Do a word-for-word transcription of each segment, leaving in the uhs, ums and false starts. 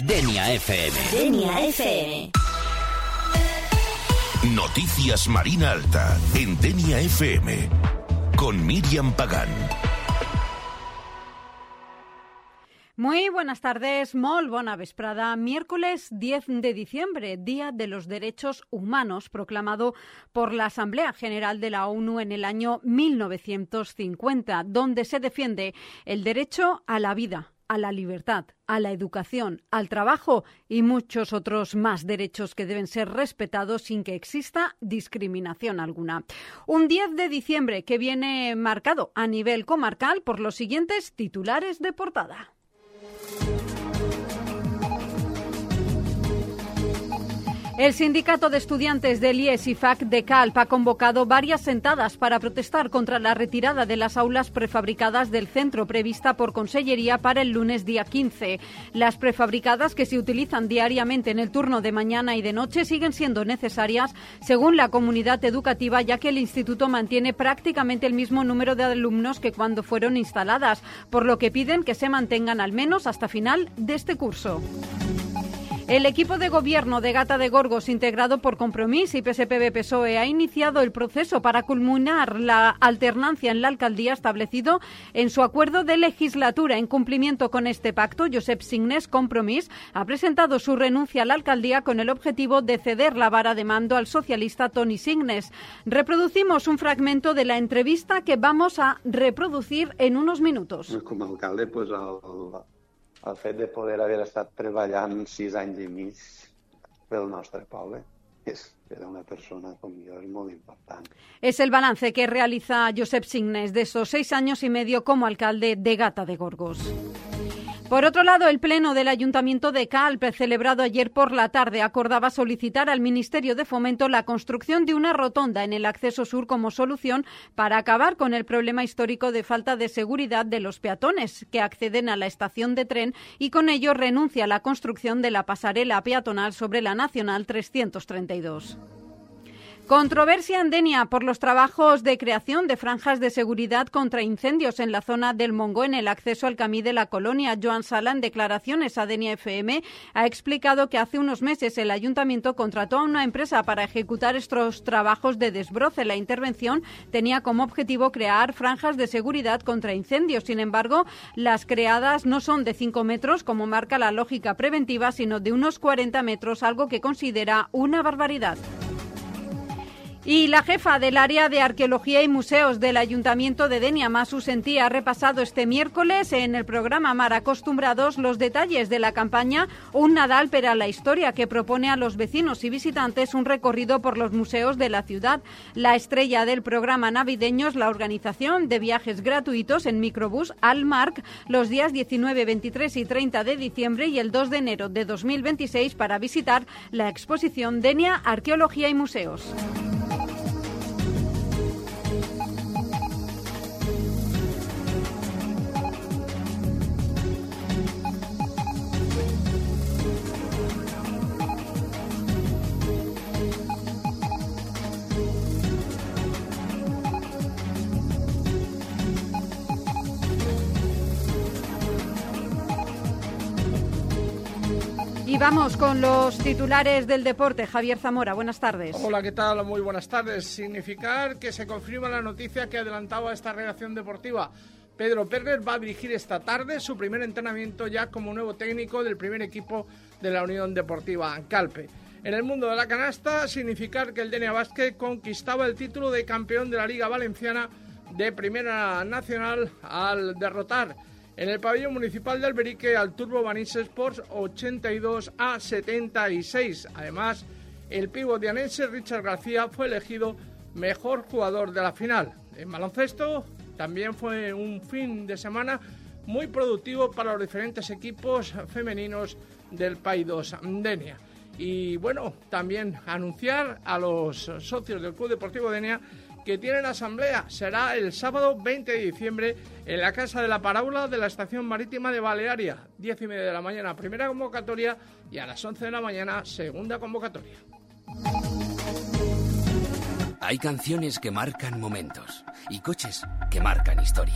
Denia F M. Denia F M. Noticias Marina Alta en Denia F M con Miriam Pagán. Muy buenas tardes, molt bona vesprada. Miércoles diez de diciembre, Día de los Derechos Humanos, proclamado por la Asamblea General de la ONU en el año mil novecientos cincuenta, donde se defiende el derecho a la vida, a la libertad, a la educación, al trabajo y muchos otros más derechos que deben ser respetados sin que exista discriminación alguna. Un diez de diciembre que viene marcado a nivel comarcal por los siguientes titulares de portada. El sindicato de estudiantes del I E S I F A C de Calp ha convocado varias sentadas para protestar contra la retirada de las aulas prefabricadas del centro prevista por Consellería para el lunes día quince. Las prefabricadas, que se utilizan diariamente en el turno de mañana y de noche, siguen siendo necesarias según la comunidad educativa, ya que el instituto mantiene prácticamente el mismo número de alumnos que cuando fueron instaladas, por lo que piden que se mantengan al menos hasta final de este curso. El equipo de gobierno de Gata de Gorgos, integrado por Compromís y P S P B P S O E, ha iniciado el proceso para culminar la alternancia en la alcaldía establecido en su acuerdo de legislatura. En cumplimiento con este pacto, Josep Signes, Compromís, ha presentado su renuncia a la alcaldía con el objetivo de ceder la vara de mando al socialista Toni Signes. Reproducimos un fragmento de la entrevista que vamos a reproducir en unos minutos. Como alcalde, pues al... el fet de poder haver estat treballant sis anys i mig pel nostre poble és, per a una persona com jo és molt important. Es el balance que realiza Josep Signes de esos seis años y medio como alcalde de Gata de Gorgos. Por otro lado, el Pleno del Ayuntamiento de Calp, celebrado ayer por la tarde, acordaba solicitar al Ministerio de Fomento la construcción de una rotonda en el acceso sur como solución para acabar con el problema histórico de falta de seguridad de los peatones que acceden a la estación de tren, y con ello renuncia a la construcción de la pasarela peatonal sobre la Nacional trescientos treinta y dos. Controversia en Denia por los trabajos de creación de franjas de seguridad contra incendios en la zona del Montgó en el acceso al camí de la colonia. Joan Sala, en declaraciones a Denia F M, ha explicado que hace unos meses el ayuntamiento contrató a una empresa para ejecutar estos trabajos de desbroce. La intervención tenía como objetivo crear franjas de seguridad contra incendios. Sin embargo, las creadas no son de cinco metros, como marca la lógica preventiva, sino de unos cuarenta metros, algo que considera una barbaridad. Y la jefa del área de Arqueología y Museos del Ayuntamiento de Denia, Masu Sentí, ha repasado este miércoles en el programa Mar Acostumbrados los detalles de la campaña Un Nadal per a la Historia, que propone a los vecinos y visitantes un recorrido por los museos de la ciudad. La estrella del programa navideño es la organización de viajes gratuitos en microbús al Marc los días diecinueve, veintitrés y treinta de diciembre y el dos de enero de dos mil veintiséis para visitar la exposición Denia Arqueología y Museos. Y vamos con los titulares del deporte. Javier Zamora, buenas tardes. Hola, ¿qué tal? Muy buenas tardes. Significar que se confirma la noticia que adelantaba esta redacción deportiva. Pedro Perner va a dirigir esta tarde su primer entrenamiento ya como nuevo técnico del primer equipo de la Unión Deportiva Calpe. En el mundo de la canasta, significar que el Denia Basket conquistaba el título de campeón de la Liga Valenciana de Primera Nacional al derrotar en el pabellón municipal de Alberique al Turbo Vanís Sports ochenta y dos a setenta y seis. Además, el pívot dianense Richard García fue elegido mejor jugador de la final. En baloncesto también fue un fin de semana muy productivo para los diferentes equipos femeninos del País dos Denia. Y bueno, también anunciar a los socios del Club Deportivo Denia que tienen asamblea. Será el sábado veinte de diciembre en la Casa de la Parábola de la Estación Marítima de Balearia. diez y media de la mañana, primera convocatoria, y a las once de la mañana, segunda convocatoria. Hay canciones que marcan momentos y coches que marcan historias.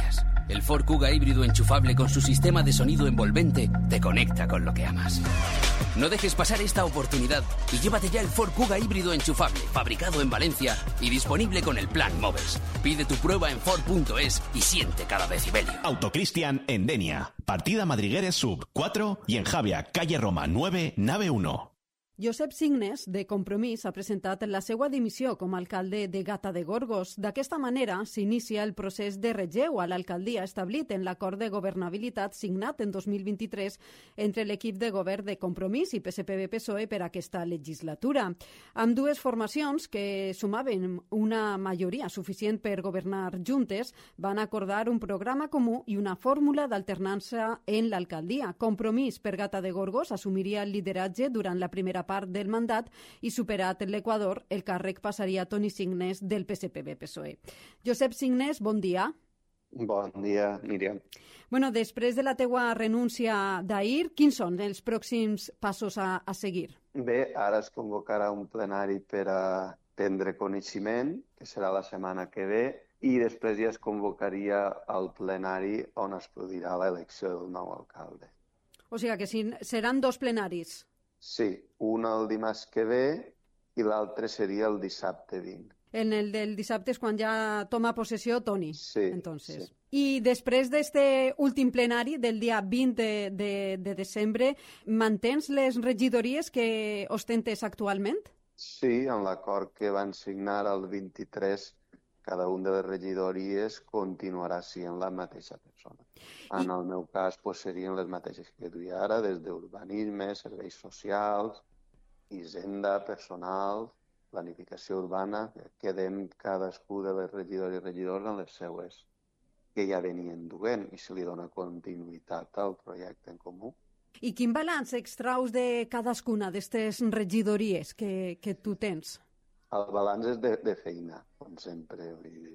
El Ford Kuga híbrido enchufable con su sistema de sonido envolvente te conecta con lo que amas. No dejes pasar esta oportunidad y llévate ya el Ford Kuga híbrido enchufable, fabricado en Valencia y disponible con el plan Moves. Pide tu prueba en Ford punto es y siente cada decibelio. Autocristian en Denia, partida Madrigueres Sub cuatro y en Javia, calle Roma nueve, nave uno. Josep Signes, de Compromís, ha presentat la seva dimissió com a alcalde de Gata de Gorgos. D'aquesta manera s'inicia el procés de relleu a l'alcaldia establit en l'acord de governabilitat signat en dos mil vint-i-tres entre l'equip de govern de Compromís i P S P B P S O E per aquesta legislatura. Amb dues formacions que sumaven una majoria suficient per governar juntes, van acordar un programa comú i una fórmula d'alternança en l'alcaldia. Compromís per Gata de Gorgos assumiria el lideratge durant la primera part del mandat i superat l'Equador, el càrrec passaria a Toni Signes del P S P B P S O E. Josep Signes, bon dia. Bon dia, Míriam. Bueno, després de la teua renúncia d'ahir, quins són els pròxims passos a, a seguir? Bé, ara es convocarà un plenari per a prendre coneixement, que serà la setmana que ve, i després ja es convocaria el plenari on es produirà l'elecció del nou alcalde. O sigui que si, seran dos plenaris. Sí, un el dimarts que ve i l'altre seria el dissabte vint. En el del dissabte és quan ja toma possessió Toni. Sí, entonces. sí. I després d'este últim plenari del dia vint de, de, de desembre, mantens les regidories que ostentes actualment? Sí, en l'acord que van signar el vint-i-tres, cada un de les regidories continuarà sent la mateixa persona. En I... el meu cas, pues, serien les mateixes que duia ara, des d'urbanisme, serveis socials, hisenda, personal, planificació urbana, que quedem cadascú de les regidores i regidors en les seues que ja venien duent i se li dona continuïtat al projecte en comú. I quin balanç extraus de cadascuna d'aquestes regidories que, que tu tens? El balanç és de, de feina, com sempre.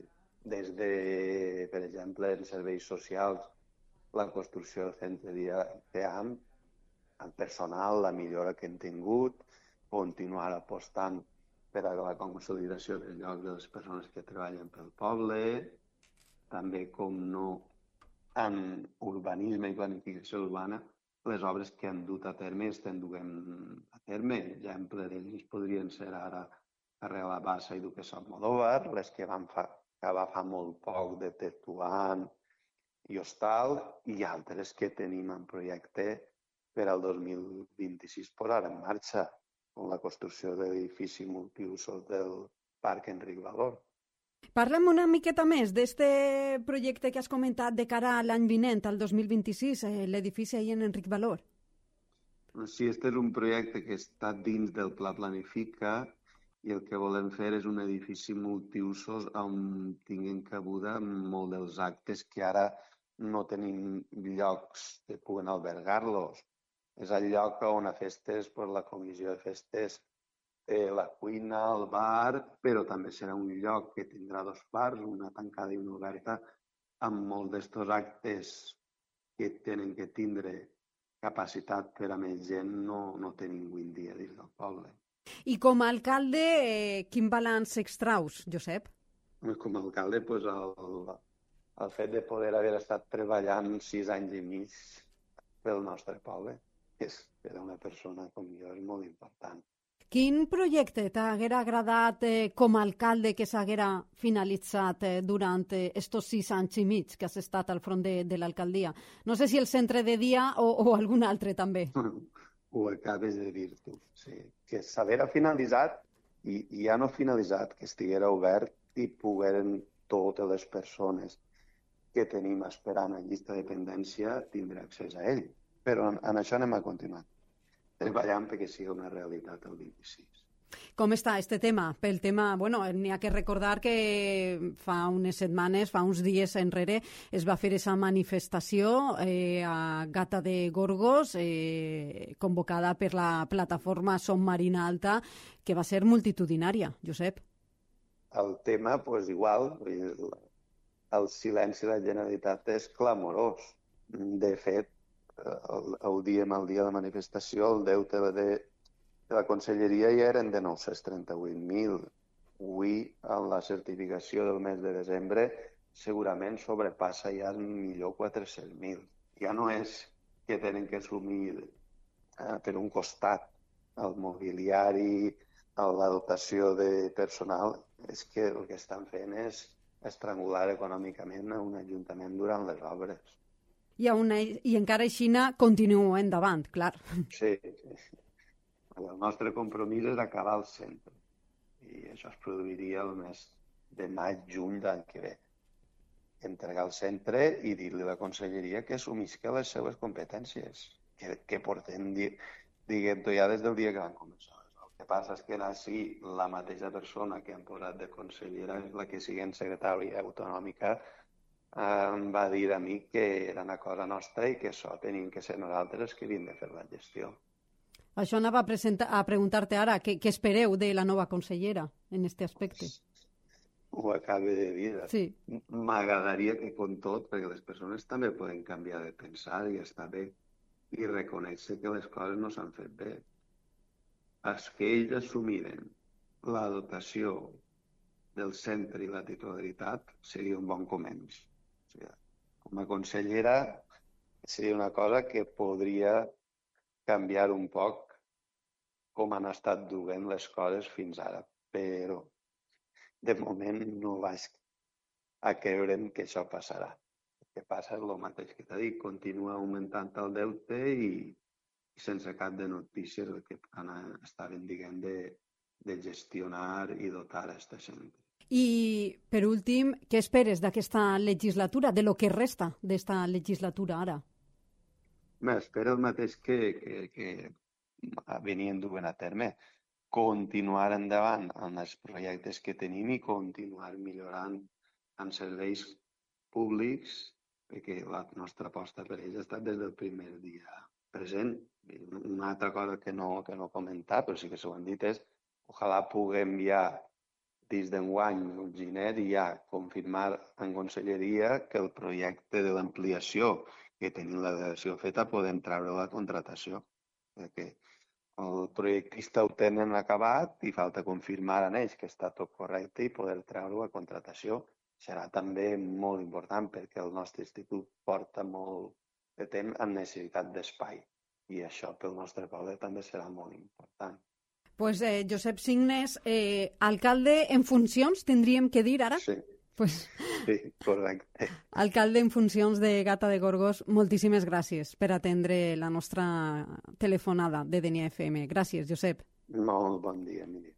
Des de, per exemple, en serveis socials, la construcció del centre dia P A M, el personal, la millora que hem tingut, continuar apostant per a la consolidació dels llocs de les persones que treballen pel poble, també, com no, en urbanisme i planificació urbana, les obres que han dut a terme estem duent a terme. Exemple d'ells podrien ser ara Carrer la Bassa i Duquesa Almodóvar, les que van fa, acabar fa molt poc de Tetuán i Hostal, i altres que tenim en projecte per al dos mil vint-i-sis posar en marxa, com la construcció de l'edifici multiusos del Parc Enric Valor. Parla'm una miqueta més d'este projecte que has comentat de cara a l'any vinent, al dos mil vint-i-sis, eh, l'edifici ahir en Enric Valor. Sí, este és un projecte que està dins del Pla Planifica i el que volem fer és un edifici multiusos on tinguin cabuda molt dels actes que ara no tenim llocs que puguen albergar-los. És el lloc on a festes, per la comissió de festes, eh, la cuina, el bar, però també serà un lloc que tindrà dos bars, una tancada i una oberta, amb molts d'estos actes que tenen que tindre capacitat per a més gent no, no tenim avui en dia dins del poble. I com a alcalde, eh, quin balanç extraus, Josep? Com a alcalde, pues, el, el fet de poder haver estat treballant sis anys i mig pel nostre poble, és, per a una persona com jo, és molt important. Quin projecte t'haguera agradat eh, com a alcalde que s'haguera finalitzat eh, durant estos sis anys i mig que has estat al front de, de l'alcaldia? No sé si el centre de dia o, o algun altre també. Ho acabes de dir tu, sí. Que s'haguera finalitzat i, i ja no finalitzat, que estiguera obert i pogueren totes les persones que tenim esperant en llista de dependència tindre accés a ell. Però en, en això anem a continuar, treballant perquè sigui una realitat el vint-i-sis. Com està este tema? Pel tema, bueno, n'hi ha que recordar que fa unes setmanes, fa uns dies enrere, es va fer aquesta manifestació eh, a Gata de Gorgos, eh, convocada per la plataforma Som Marina Alta, que va ser multitudinària, Josep. El tema, doncs, igual, el silenci de la Generalitat és clamorós. De fet, el, el dia, el dia de la manifestació, el deute de, de la Conselleria ja eren de nou-cents trenta-vuit mil. Avui, en la certificació del mes de desembre, segurament sobrepassa ja millor quatre-cents mil. Ja no és que tenen que assumir eh, per un costat el mobiliari, la dotació de personal, és que el que estan fent és estrangular econòmicament a un ajuntament durant les obres. I, una, i encara així continua endavant, clar. Sí, sí. El nostre compromís és acabar el centre i això es produiria el mes de maig, juny d'any que ve. Entregar el centre i dir-li a la conselleria que assumisca les seves competències, que, que portem, diguem-ho ja des del dia que van començar. El que passa és que ara sí, la mateixa persona que han posat de consellera és la que sigui secretària autonòmica em va dir a mi que era una cosa nostra i que això tenim que ser nosaltres que havíem de fer la gestió. Això anava a, presentar, a preguntar-te ara, què, què espereu de la nova consellera en aquest aspecte? Ho acabe de dir. Sí. M'agradaria que, com tot, perquè les persones també poden canviar de pensar i estar bé i reconèixer que les coses no s'han fet bé. Els que ells assumiren la dotació del centre i la titularitat seria un bon començ. O sigui, com a consellera seria una cosa que podria canviar un poc com han estat duent les coses fins ara, però de moment no vaig a creure'm que això passarà. El que passa és el mateix que t'he dit, continua augmentant el deute i, i sense cap de notícies el que estaven, diguem, de, de gestionar i dotar aquesta centre. I, per últim, què esperes d'aquesta legislatura, de lo que resta d'esta legislatura ara? M'espero el mateix que, que, que venien duent a terme. Continuar endavant amb els projectes que tenim i continuar millorant en serveis públics, perquè la nostra aposta per ells ha estat des del primer dia present. Una altra cosa que no, que no he comentat, però sí que s'ho han dit, és ojalà puguem ja dins d'enguany, el gener, ja confirmar en conselleria que el projecte de l'ampliació que tenim la delegació feta podem treure la contratació. Perquè el projectista ho tenen acabat i falta confirmar en ells que està tot correcte i poder treure la contratació. Serà també molt important perquè el nostre institut porta molt de temps amb necessitat d'espai i això pel nostre poble també serà molt important. Pues eh, Josep Signes, eh, alcalde en funcions, tindríem que dir ara? Sí. Pues... Sí, correcte. Alcalde en funcions de Gata de Gorgos, moltíssimes gràcies per atendre la nostra telefonada de Denia F M. Gràcies, Josep. Molt bon dia, Miri.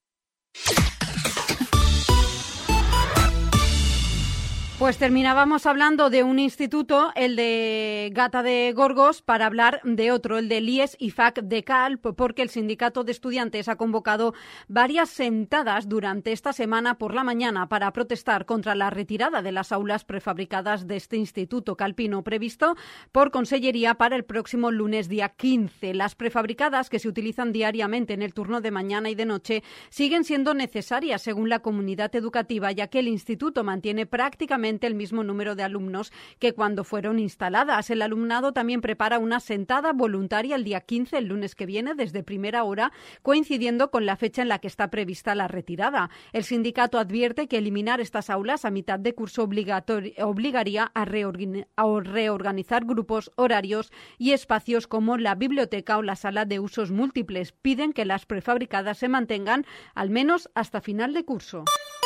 Pues terminábamos hablando de un instituto, el de Gata de Gorgos, para hablar de otro, el del I E S I F A C de Calp, porque el sindicato de estudiantes ha convocado varias sentadas durante esta semana por la mañana para protestar contra la retirada de las aulas prefabricadas de este instituto calpino previsto por Consellería para el próximo lunes día quince. Las prefabricadas, que se utilizan diariamente en el turno de mañana y de noche, siguen siendo necesarias según la comunidad educativa, ya que el instituto mantiene prácticamente el mismo número de alumnos que cuando fueron instaladas. El alumnado también prepara una sentada voluntaria el día quince, el lunes que viene, desde primera hora, coincidiendo con la fecha en la que está prevista la retirada. El sindicato advierte que eliminar estas aulas a mitad de curso obligaría a, reorgan- a reorganizar grupos, horarios y espacios como la biblioteca o la sala de usos múltiples. Piden que las prefabricadas se mantengan al menos hasta final de curso.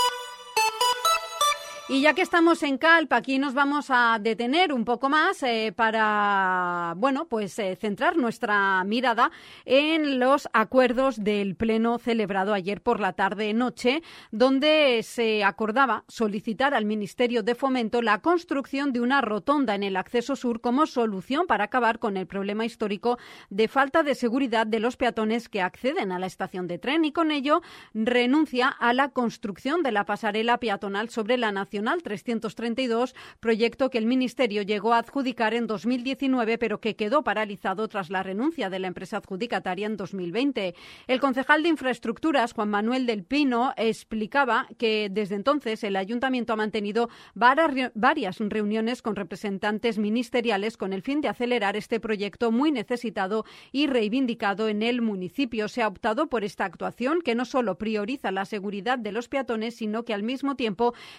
Y ya que estamos en Calp, aquí nos vamos a detener un poco más eh, para, bueno, pues eh, centrar nuestra mirada en los acuerdos del pleno celebrado ayer por la tarde-noche, donde se acordaba solicitar al Ministerio de Fomento la construcción de una rotonda en el acceso sur como solución para acabar con el problema histórico de falta de seguridad de los peatones que acceden a la estación de tren, y con ello renuncia a la construcción de la pasarela peatonal sobre la Nacional trescientos treinta y dos, proyecto que el Ministerio llegó a adjudicar en dos mil diecinueve, pero que quedó paralizado tras la renuncia de la empresa adjudicataria en dos mil veinte. El concejal de Infraestructuras, Juan Manuel del Pino, explicaba que desde entonces el Ayuntamiento ha mantenido varias reuniones con representantes ministeriales con el fin de acelerar este proyecto muy necesitado y reivindicado en el municipio. Se ha optado por esta actuación, que no solo prioriza la seguridad de los peatones, sino que al mismo tiempo pretende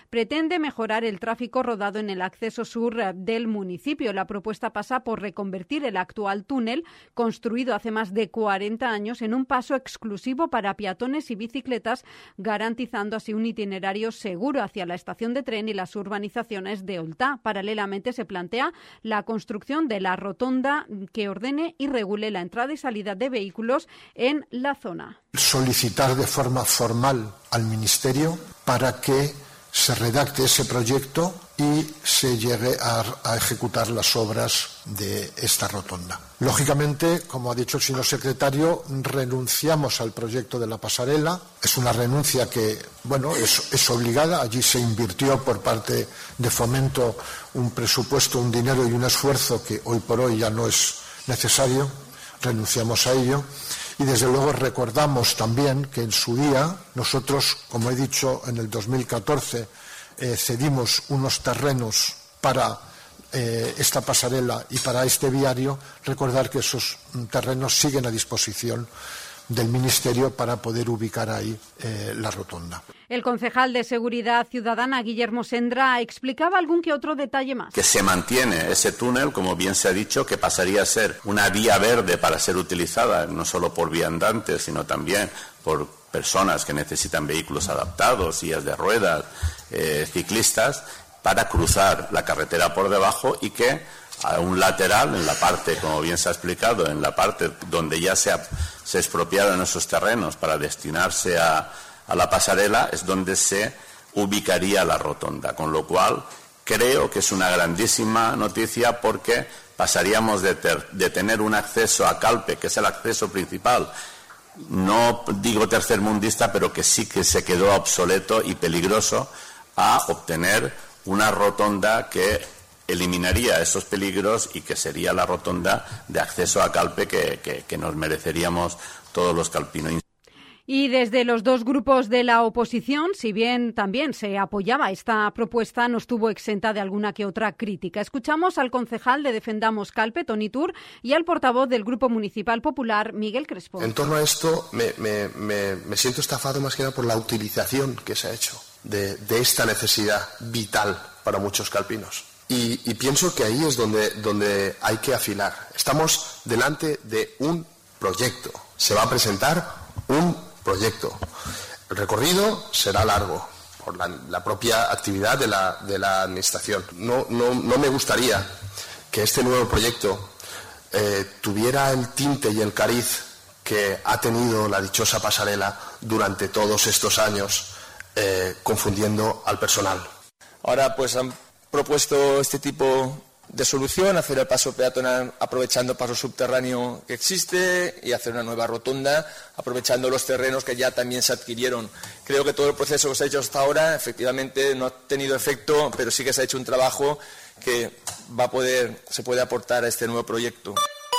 pretende mejorar el tráfico rodado en el acceso sur del municipio. La propuesta pasa por reconvertir el actual túnel, construido hace más de cuarenta años, en un paso exclusivo para peatones y bicicletas, garantizando así un itinerario seguro hacia la estación de tren y las urbanizaciones de Oltá. Paralelamente se plantea la construcción de la rotonda que ordene y regule la entrada y salida de vehículos en la zona. Solicitar de forma formal al Ministerio para que se redacte ese proyecto y se llegue a, a ejecutar las obras de esta rotonda. Lógicamente, como ha dicho el señor secretario, renunciamos al proyecto de la pasarela. Es una renuncia que, bueno, es, es obligada. Allí se invirtió por parte de Fomento un presupuesto, un dinero y un esfuerzo que hoy por hoy ya no es necesario. Renunciamos a ello. Y desde luego recordamos también que en su día nosotros, como he dicho, en el dos mil catorce eh, cedimos unos terrenos para eh, esta pasarela y para este viario. Recordar que esos terrenos siguen a disposición del Ministerio para poder ubicar ahí eh, la rotonda. El concejal de Seguridad Ciudadana, Guillermo Sendra, explicaba algún que otro detalle más. Que se mantiene ese túnel, como bien se ha dicho, que pasaría a ser una vía verde para ser utilizada no solo por viandantes, sino también por personas que necesitan vehículos adaptados, sillas de ruedas, eh, ciclistas, para cruzar la carretera por debajo y que a un lateral, en la parte, como bien se ha explicado, en la parte donde ya se, ha, se expropiaron esos terrenos para destinarse a, a la pasarela, es donde se ubicaría la rotonda. Con lo cual, creo que es una grandísima noticia porque pasaríamos de, ter, de tener un acceso a Calpe, que es el acceso principal, no digo tercermundista, pero que sí que se quedó obsoleto y peligroso, a obtener una rotonda que eliminaría esos peligros y que sería la rotonda de acceso a Calpe que, que, que nos mereceríamos todos los calpinos. Y desde los dos grupos de la oposición, si bien también se apoyaba esta propuesta, no estuvo exenta de alguna que otra crítica. Escuchamos al concejal de Defendamos Calpe, Toni Tur, y al portavoz del Grupo Municipal Popular, Miguel Crespo. En torno a esto me, me, me, me siento estafado más que nada por la utilización que se ha hecho de, de esta necesidad vital para muchos calpinos. Y, y pienso que ahí es donde, donde hay que afilar. Estamos delante de un proyecto. Se va a presentar un proyecto. El recorrido será largo por la, la propia actividad de la, de la Administración. No, no, no me gustaría que este nuevo proyecto eh, tuviera el tinte y el cariz que ha tenido la dichosa pasarela durante todos estos años, eh, confundiendo al personal. Ahora pues han propuesto este tipo de solución, hacer el paso peatonal aprovechando el paso subterráneo que existe y hacer una nueva rotonda aprovechando los terrenos que ya también se adquirieron. Creo que todo el proceso que se ha hecho hasta ahora efectivamente no ha tenido efecto, pero sí que se ha hecho un trabajo que va a poder, se puede aportar a este nuevo proyecto.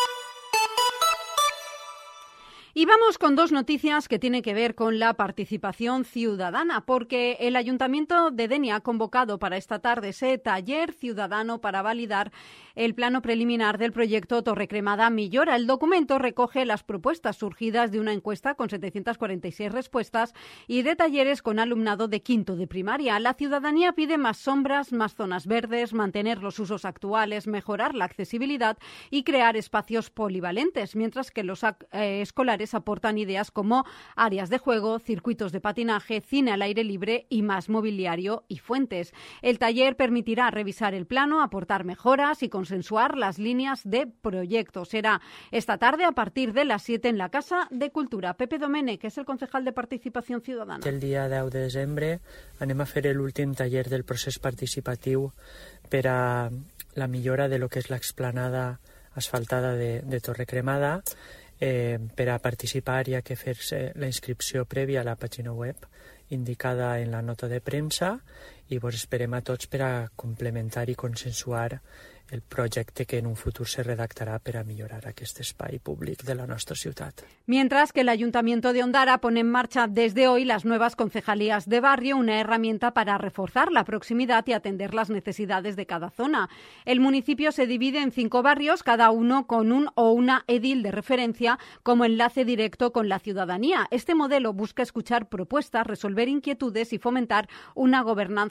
Y vamos con dos noticias que tienen que ver con la participación ciudadana, porque el Ayuntamiento de Denia ha convocado para esta tarde ese taller ciudadano para validar el plano preliminar del proyecto Torrecremada Millora. El documento recoge las propuestas surgidas de una encuesta con setecientas cuarenta y seis respuestas y de talleres con alumnado de quinto de primaria. La ciudadanía pide más sombras, más zonas verdes, mantener los usos actuales, mejorar la accesibilidad y crear espacios polivalentes, mientras que los eh, escolares aportan ideas como áreas de juego, circuitos de patinaje, cine al aire libre y más mobiliario y fuentes. El taller permitirá revisar el plano, aportar mejoras y consensuar las líneas de proyecto. Será esta tarde a partir de las siete en la Casa de Cultura. Pepe Domènech, que és el concejal de Participació Ciudadana. El dia deu de desembre anem a fer l'últim taller del procés participatiu per a la millora de lo que és l'explanada asfaltada de, de Torrecremada. Eh, per a participar hi ha que fer-se la inscripció prèvia a la pàgina web indicada en la nota de premsa i vos esperem a tots per a complementar i consensuar el projecte que en un futur se redactarà per a millorar aquest espai públic de la nostra ciutat. Mientras que el Ayuntamiento de Ondara pone en marcha desde hoy las nuevas concejalías de barrio, una herramienta para reforzar la proximidad y atender las necesidades de cada zona. El municipio se divide en cinco barrios, cada uno con un o una edil de referencia como enlace directo con la ciudadanía. Este modelo busca escuchar propuestas, resolver inquietudes y fomentar una gobernanza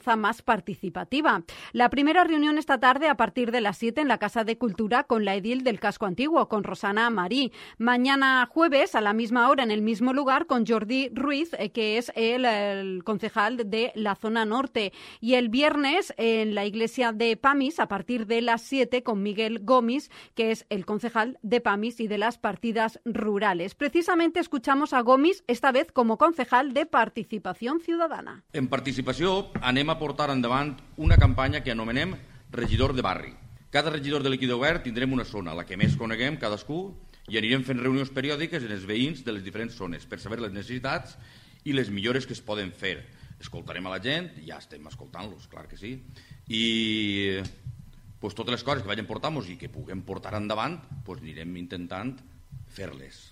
gobernanza más participativa. La primera reunión esta tarde a partir de las siete en la Casa de Cultura con la edil del Casco Antiguo, con Rosana Marí. Mañana jueves a la misma hora en el mismo lugar con Jordi Ruiz, eh, que es el, el concejal de la zona norte. Y el viernes en la iglesia de Pamis a partir de las siete con Miguel Gómez, que es el concejal de Pamis y de las partidas rurales. Precisamente escuchamos a Gómez, esta vez como concejal de Participación Ciudadana. En participació anem a portar endavant una campanya que anomenem regidor de barri. Cada regidor de l'equip de govern tindrem una zona, la que més coneguem cadascú, i anirem fent reunions periòdiques en els veïns de les diferents zones per saber les necessitats i les millores que es poden fer. Escoltarem a la gent, ja estem escoltant-los, clar que sí, i pues, totes les coses que vagin portar-nos i que puguem portar endavant, pues, anirem intentant fer-les.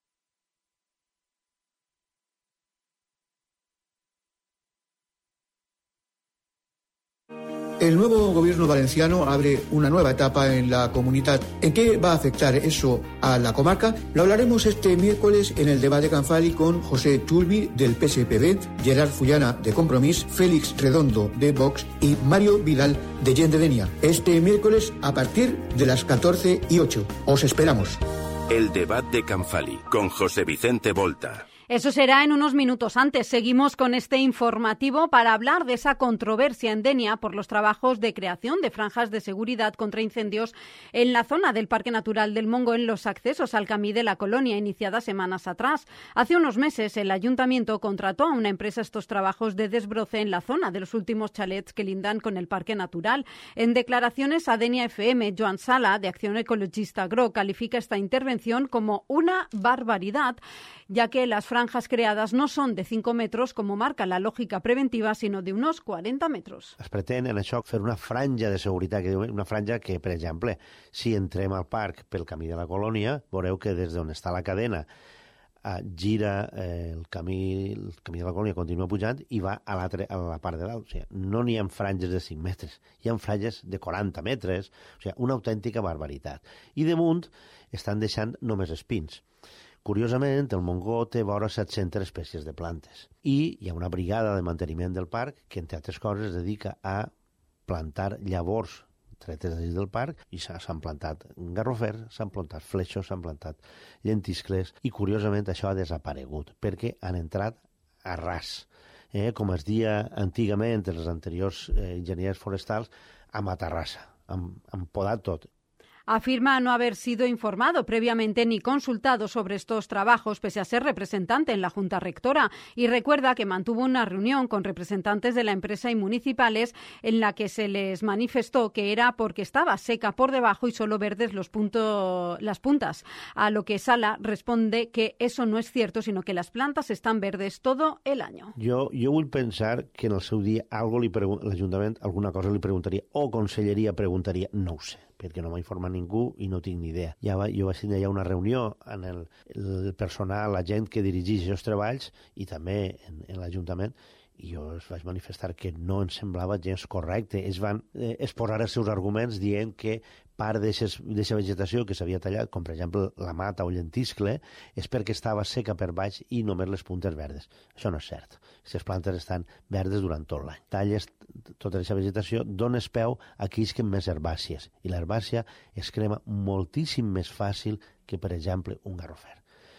El nuevo gobierno valenciano abre una nueva etapa en la comunidad. ¿En qué va a afectar eso a la comarca? Lo hablaremos este miércoles en el debate Canfali con José Chulbi del P S P B, Gerard Fullana de Compromís, Félix Redondo de Vox y Mario Vidal de Gent de Denia. Este miércoles a partir de las catorce y ocho. Os esperamos. El debate Canfali con José Vicente Volta. Eso será en unos minutos. Antes seguimos con este informativo para hablar de esa controversia en Denia por los trabajos de creación de franjas de seguridad contra incendios en la zona del Parque Natural del Mongo en los accesos al Camí de la Colonia, iniciada semanas atrás. Hace unos meses el ayuntamiento contrató a una empresa estos trabajos de desbroce en la zona de los últimos chalets que lindan con el Parque Natural. En declaraciones a Denia F M, Joan Sala, de Acción Ecologista Gro, califica esta intervención como una barbaridad, ya que las franjas creadas no son de cinco metros, como marca la lògica preventiva, sinó de unos quaranta metres. Es pretén en això fer una franja de seguretat, una franja que, per exemple, si entrem al parc pel camí de la Colònia, veureu que des d'on està la cadena eh, gira eh, el, camí, el camí de la Colònia, continua pujant i va a, a la part de dalt. O sigui, no n'hi ha franges de cinc metres, hi ha franges de quaranta metres, o sigui, una autèntica barbaritat. I damunt estan deixant només espins. Curiosament, el Montgó té vora set-centes espècies de plantes i hi ha una brigada de manteniment del parc que, entre altres coses, es dedica a plantar llavors tretes del parc i s'han plantat garrofer, s'han plantat fleixos, s'han plantat llentiscles i, curiosament, això ha desaparegut perquè han entrat a ras. Eh, com es dia antigament els anteriors eh, enginyers forestals, a matarrassa, han, han podat tot. Afirma no haber sido informado previamente ni consultado sobre estos trabajos, pese a ser representante en la Junta Rectora, y recuerda que mantuvo una reunión con representantes de la empresa y municipales en la que se les manifestó que era porque estaba seca por debajo y solo verdes los punto, las puntas, a lo que Sala responde que eso no es cierto, sino que las plantas están verdes todo el año. Jo, jo vull pensar que en el seu dia algo li l'Ajuntament alguna cosa li preguntaria o Conselleria preguntaria, no ho sé, perquè no m'ha informat ningú i no tinc ni idea. Ja va, jo vaig tenir ja una reunió amb el, el personal, la gent que dirigeix els treballs i també en, en l'Ajuntament, i jo es vaig manifestar que no em semblava gens correcte. Es van eh, exposar els seus arguments dient que part d'aquesta vegetació que s'havia tallat, com per exemple la mata o llentiscle, és perquè estava seca per baix i només les puntes verdes. Això no és cert. Aquestes plantes estan verdes durant tot l'any. Talles tota aquesta vegetació, dones peu a aquells que més herbàcies, i l'herbàcia es crema moltíssim més fàcil que, per exemple, un garrofer.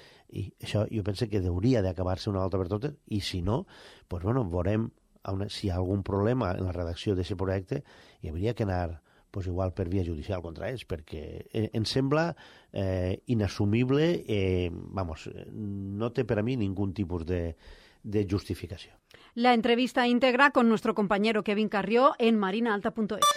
I això jo penso que hauria d'acabar-se una volta per totes, i si no, doncs, bueno, veurem una, si hi ha algun problema en la redacció d'aquest projecte, hi hauria que anar pues igual per via judicial contra ells, perquè eh, em sembla eh, inassumible, eh, vamos, no té per a mi ningú tipus de, de justificació. La entrevista íntegra con nuestro compañero Kevin Carrió en marina alta punto es.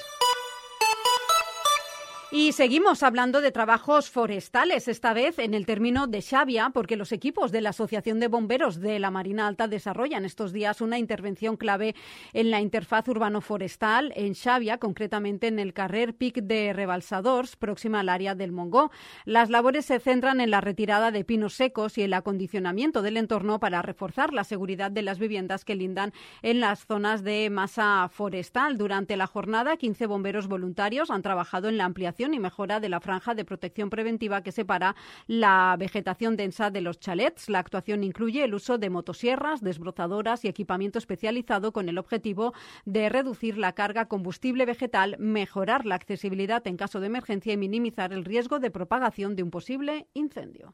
Y seguimos hablando de trabajos forestales, esta vez en el término de Xàbia, porque los equipos de la Asociación de Bomberos de la Marina Alta desarrollan estos días una intervención clave en la interfaz urbano-forestal en Xàbia, concretamente en el carrer Pic de Rebalsadors, próxima al área del Montgó. Las labores se centran en la retirada de pinos secos y el acondicionamiento del entorno para reforzar la seguridad de las viviendas que lindan en las zonas de masa forestal. Durante la jornada, quince bomberos voluntarios han trabajado en la ampliación ampliación y mejora de la franja de protección preventiva que separa la vegetación densa de los chalets. La actuación incluye el uso de motosierras, desbrozadoras y equipamiento especializado con el objetivo de reducir la carga combustible vegetal, mejorar la accesibilidad en caso de emergencia y minimizar el riesgo de propagación de un posible incendio.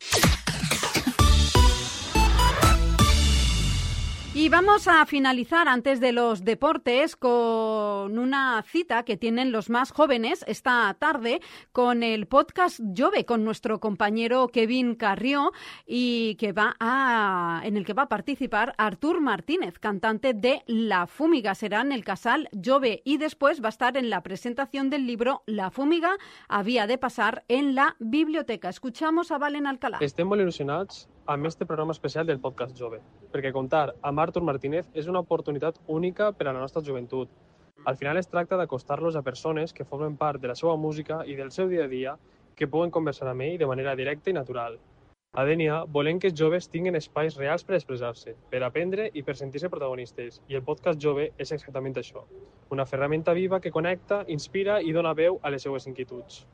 Y vamos a finalizar antes de los deportes con una cita que tienen los más jóvenes esta tarde con el podcast Jove, con nuestro compañero Kevin Carrió, y que va a, en el que va a participar Artur Martínez, cantante de La Fúmiga. Será en el Casal Jove y después va a estar en la presentación del libro La Fúmiga havia de passar en la biblioteca. Escuchamos a Valen Alcalá. Estem molt il·lusionats amb este programa especial del podcast Jove, perquè comptar amb Artur Martínez és una oportunitat única per a la nostra joventut. Al final es tracta d'acostar-los a persones que formen part de la seva música i del seu dia a dia, que puguen conversar amb ell de manera directa i natural. A Dènia volem que els joves tinguin espais reals per expressar-se, per aprendre i per sentir-se protagonistes, i el podcast Jove és exactament això, una ferramenta viva que connecta, inspira i dona veu a les seues inquietuds.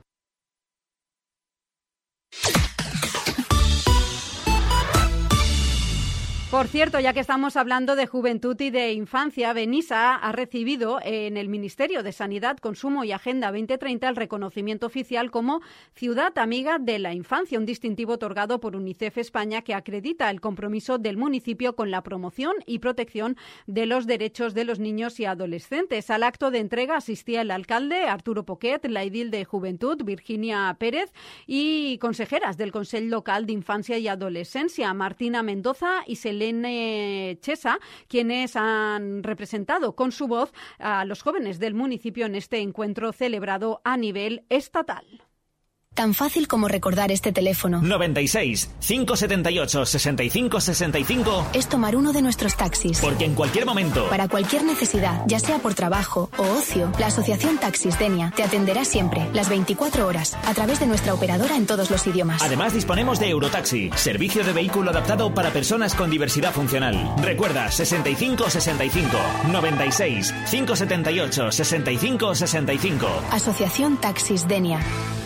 Por cierto, ya que estamos hablando de juventud y de infancia, Benissa ha recibido en el Ministerio de Sanidad, Consumo y Agenda veinte treinta el reconocimiento oficial como Ciudad Amiga de la Infancia, un distintivo otorgado por UNICEF España que acredita el compromiso del municipio con la promoción y protección de los derechos de los niños y adolescentes. Al acto de entrega asistía el alcalde Arturo Poquet, la edil de Juventud Virginia Pérez y consejeras del Consell Local de Infancia y Adolescencia, Martina Mendoza y Selena Elena Chesa, quienes han representado con su voz a los jóvenes del municipio en este encuentro celebrado a nivel estatal. Tan fácil como recordar este teléfono. noventa y seis, cinco setenta y ocho, sesenta y cinco sesenta y cinco. Es tomar uno de nuestros taxis. Porque en cualquier momento, para cualquier necesidad, ya sea por trabajo o ocio, la Asociación Taxis Denia te atenderá siempre, las veinticuatro horas, a través de nuestra operadora en todos los idiomas. Además, disponemos de Eurotaxi, servicio de vehículo adaptado para personas con diversidad funcional. Recuerda, sesenta y cinco sesenta y cinco, noventa y seis, cinco setenta y ocho, sesenta y cinco sesenta y cinco. Asociación Taxis Denia.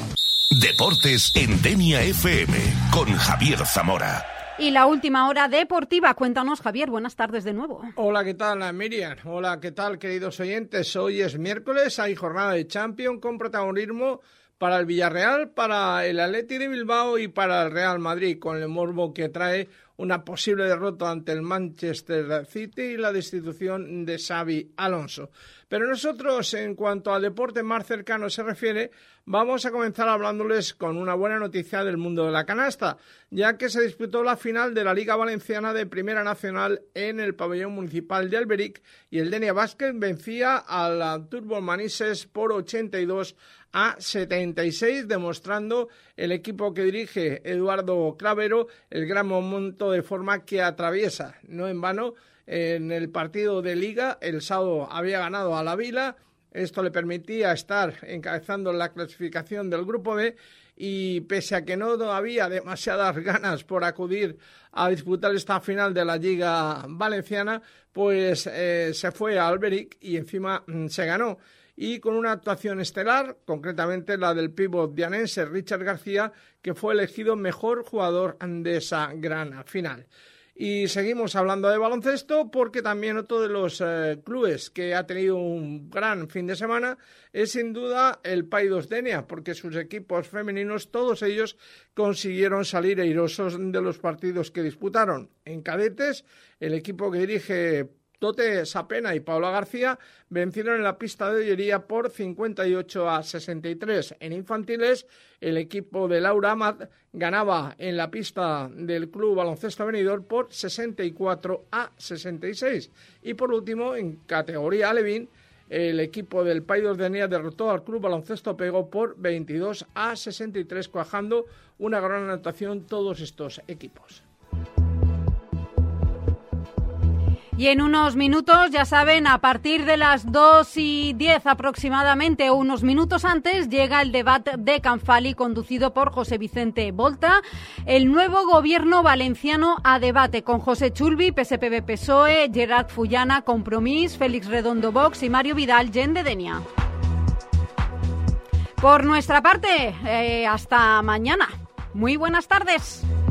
Deportes en Denia F M con Javier Zamora. Y la última hora deportiva. Cuéntanos, Javier, buenas tardes de nuevo. Hola, ¿qué tal, Miriam? Hola, ¿qué tal, queridos oyentes? Hoy es miércoles, hay jornada de Champions con protagonismo para el Villarreal, para el Athletic de Bilbao y para el Real Madrid, con el morbo que trae una posible derrota ante el Manchester City y la destitución de Xabi Alonso. Pero nosotros, en cuanto al deporte más cercano se refiere, vamos a comenzar hablándoles con una buena noticia del mundo de la canasta, ya que se disputó la final de la Liga Valenciana de Primera Nacional en el pabellón municipal de Alberic y el Denia Basket vencía a la Turbo Manises por ochenta y dos a setenta y seis, demostrando el equipo que dirige Eduardo Clavero el gran momento de forma que atraviesa. No en vano, en el partido de Liga el sábado había ganado a la Vila, esto le permitía estar encabezando la clasificación del Grupo B y pese a que no había demasiadas ganas por acudir a disputar esta final de la Liga Valenciana, pues eh, se fue a Alberic y encima mm, se ganó. Y con una actuación estelar, concretamente la del pívot dianense Richard García, que fue elegido mejor jugador de esa gran final. Y seguimos hablando de baloncesto porque también otro de los eh, clubes que ha tenido un gran fin de semana es sin duda el Paidós Denia, porque sus equipos femeninos, todos ellos consiguieron salir airosos de los partidos que disputaron. En cadetes, el equipo que dirige Tote Sapena y Paula García vencieron en la pista de Ollería por cincuenta y ocho a sesenta y tres. En infantiles, el equipo de Laura Amat ganaba en la pista del Club Baloncesto Benidorm por sesenta y cuatro a sesenta y seis. Y por último, en categoría alevín, el equipo del Paidós Denia derrotó al Club Baloncesto Pego por veintidós a sesenta y tres, cuajando una gran anotación todos estos equipos. Y en unos minutos, ya saben, a partir de las dos y diez aproximadamente, o unos minutos antes, llega el debate de Canfali conducido por José Vicente Volta. El nuevo gobierno valenciano a debate con José Chulbi, P S P B P S O E, Gerard Fullana, Compromís, Félix Redondo Vox y Mario Vidal, Gen de Denia. Por nuestra parte, eh, hasta mañana. Muy buenas tardes.